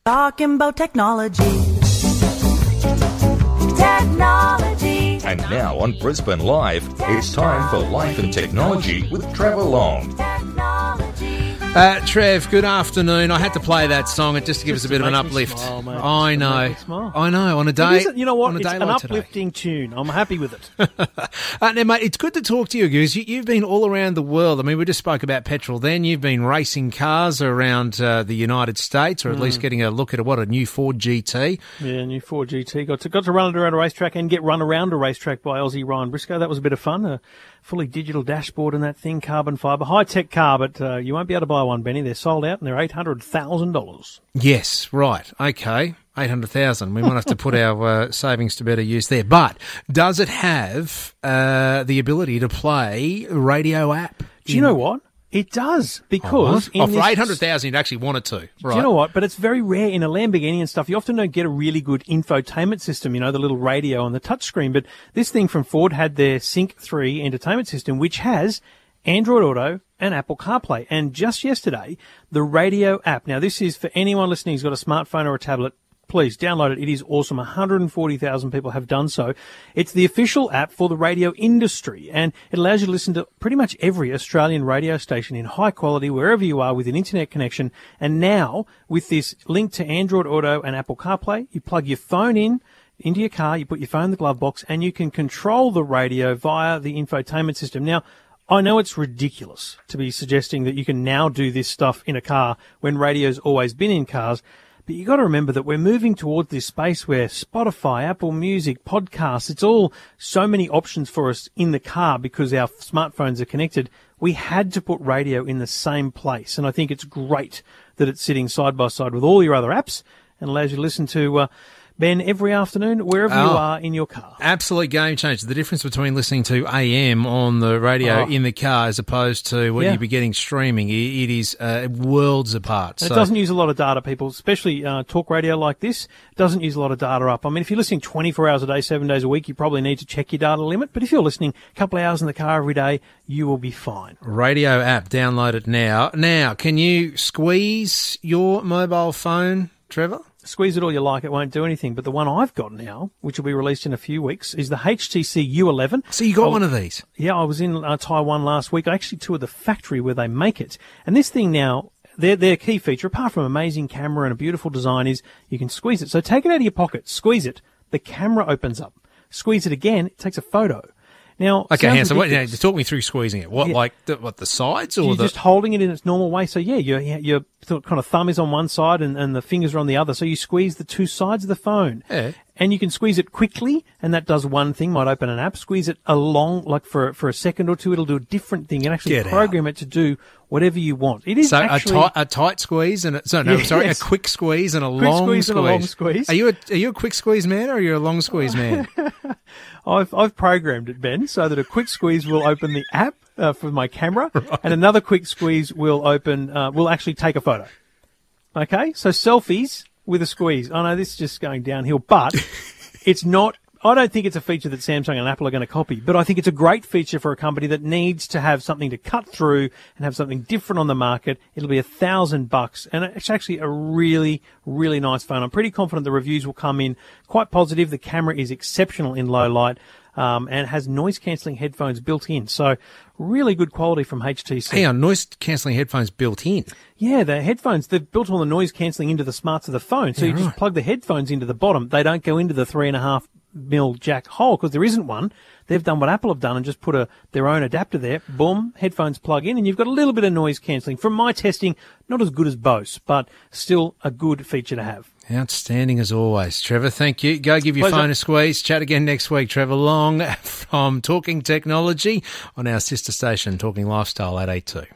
Talking about technology. Technology. And now on Brisbane Live, it's time for Life and Technology with Trevor Long. Trev, good afternoon. I had to play that song just to give us a bit of an uplift. Smile, I know. On a day, you know what? On a It's day an like uplifting tune. I'm happy with it. Now, mate, it's good to talk to you because you've been all around the world. I mean, we just spoke about petrol then. You've been racing cars around the United States, or at least getting a look at a new Ford GT. Yeah, new Ford GT. Got to run it around a racetrack and get run around a racetrack by Aussie Ryan Briscoe. That was a bit of fun. A fully digital dashboard and that thing, carbon fibre. High-tech car, but you won't be able to buy one, Benny. They're sold out and they're $800,000. Yes, right. Okay. 800,000. We might have to put our savings to better use there. But does it have the ability to play a radio app? Do you know what? It does, because for 800,000 you'd actually want it to. Right. Do you know what? But it's very rare in a Lamborghini and stuff. You often don't get a really good infotainment system, the little radio on the touchscreen. But this thing from Ford had their Sync 3 entertainment system, which has Android Auto and Apple CarPlay. And just yesterday, the radio app. Now, this is for anyone listening who's got a smartphone or a tablet. Please download it. It is awesome. 140,000 people have done so. It's the official app for the radio industry, and it allows you to listen to pretty much every Australian radio station in high quality, wherever you are, with an internet connection. And now, with this link to Android Auto and Apple CarPlay, you plug your phone into your car, you put your phone in the glove box, and you can control the radio via the infotainment system. Now, I know it's ridiculous to be suggesting that you can now do this stuff in a car when radio's always been in cars. But you got to remember that we're moving towards this space where Spotify, Apple Music, podcasts, it's all so many options for us in the car because our smartphones are connected. We had to put radio in the same place. And I think it's great that it's sitting side by side with all your other apps and allows you to listen to Ben every afternoon, wherever you are in your car. Absolute game changer. The difference between listening to AM on the radio in the car as opposed to what you'd be getting streaming, it is worlds apart. It doesn't use a lot of data, people, especially talk radio like this. It doesn't use a lot of data up. I mean, if you're listening 24 hours a day, 7 days a week, you probably need to check your data limit. But if you're listening a couple of hours in the car every day, you will be fine. Radio app, download it now. Now, can you squeeze your mobile phone, Trevor? Squeeze it all you like, it won't do anything. But the one I've got now, which will be released in a few weeks, is the HTC U11. So you got one of these? Yeah, I was in Taiwan last week. I actually toured the factory where they make it. And this thing now, their key feature, apart from amazing camera and a beautiful design, is you can squeeze it. So take it out of your pocket, squeeze it, the camera opens up. Squeeze it again, it takes a photo. Now, okay, so talk me through squeezing it. What, like the sides or you're just holding it in its normal way. So your kind of thumb is on one side and the fingers are on the other. So you squeeze the two sides of the phone. Yeah. And you can squeeze it quickly, and that does one thing, might open an app. Squeeze it along, like for a second or two, it'll do a different thing. And actually program it to do whatever you want. It is so actually a tight squeeze and a quick squeeze and a long squeeze. And a long squeeze. Are you a quick squeeze man or are you a long squeeze man? I've programmed it, Ben, so that a quick squeeze will open the app for my camera, and another quick squeeze will will actually take a photo. Okay, so selfies with a squeeze. I know this is just going downhill, but it's not. I don't think it's a feature that Samsung and Apple are going to copy, but I think it's a great feature for a company that needs to have something to cut through and have something different on the market. It'll be $1,000, and it's actually a really, really nice phone. I'm pretty confident the reviews will come in quite positive. The camera is exceptional in low light, and has noise-cancelling headphones built in. So really good quality from HTC. Hang on, noise-cancelling headphones built in? Yeah, the headphones, they've built all the noise-cancelling into the smarts of the phone. So you just plug the headphones into the bottom. They don't go into the 3.5 mil jack hole because there isn't one. They've done what Apple have done and just put their own adapter there. Boom, headphones plug in, and you've got a little bit of noise cancelling. From my testing, not as good as Bose, but still a good feature to have. Outstanding as always, Trevor. Thank you. Go give your phone a squeeze. Chat again next week. Trevor Long from Talking Technology on our sister station, Talking Lifestyle at 8:02.